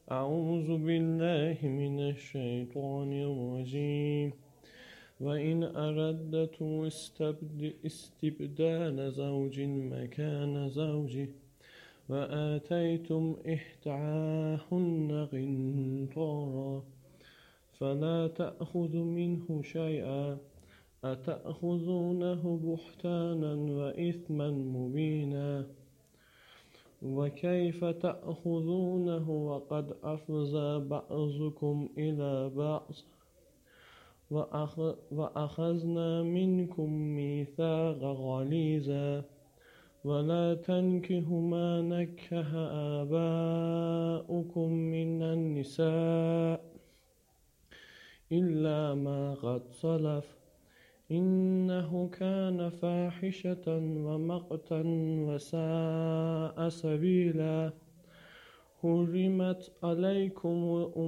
أعوذ بالله من الشيطان الرجيم. وإن أردتم استبدال زوج مكان زوج وآتيتم إحداهن قنطارا فلا تأخذوا منه شيئا أتأخذونه بهتانا وإثما مبينا وكيف تأخذونه وقد أفضى بعضكم إلى بعض وأخذنا منكم ميثاقا غليظا ولا تنكحوا ما نكح آباؤكم من النساء إلا ما قد سلف إنه كان فاحشة ومقتا وساء سبيلا. حرمت عليكم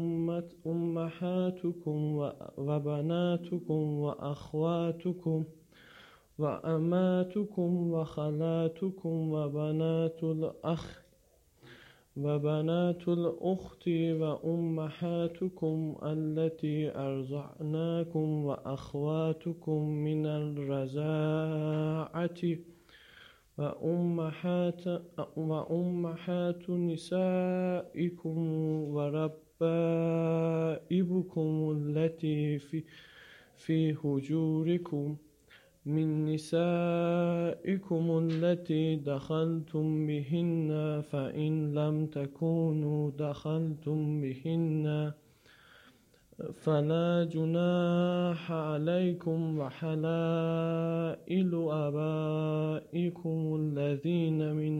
أمهاتكم وبناتكم وأخواتكم وأماتكم وخالاتكم وبنات الأخت وأمهاتكم التي أرضعناكم وأخواتكم من الرضاعة وأمهات نسائكم وربائبكم التي في حجوركم من نسائكم التي دخلتم بهن فإن لم تكونوا دخلتم بهن فلا جناح عليكم وحلائل آبائكم الذين من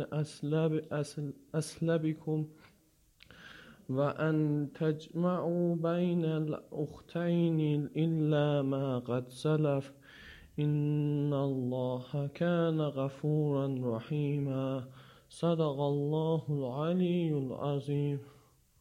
أصلابكم وأن تجمعوا بين الأختين إلا ما قد سلف إن الله كان غفورا رحيما. صدق الله العلي العظيم.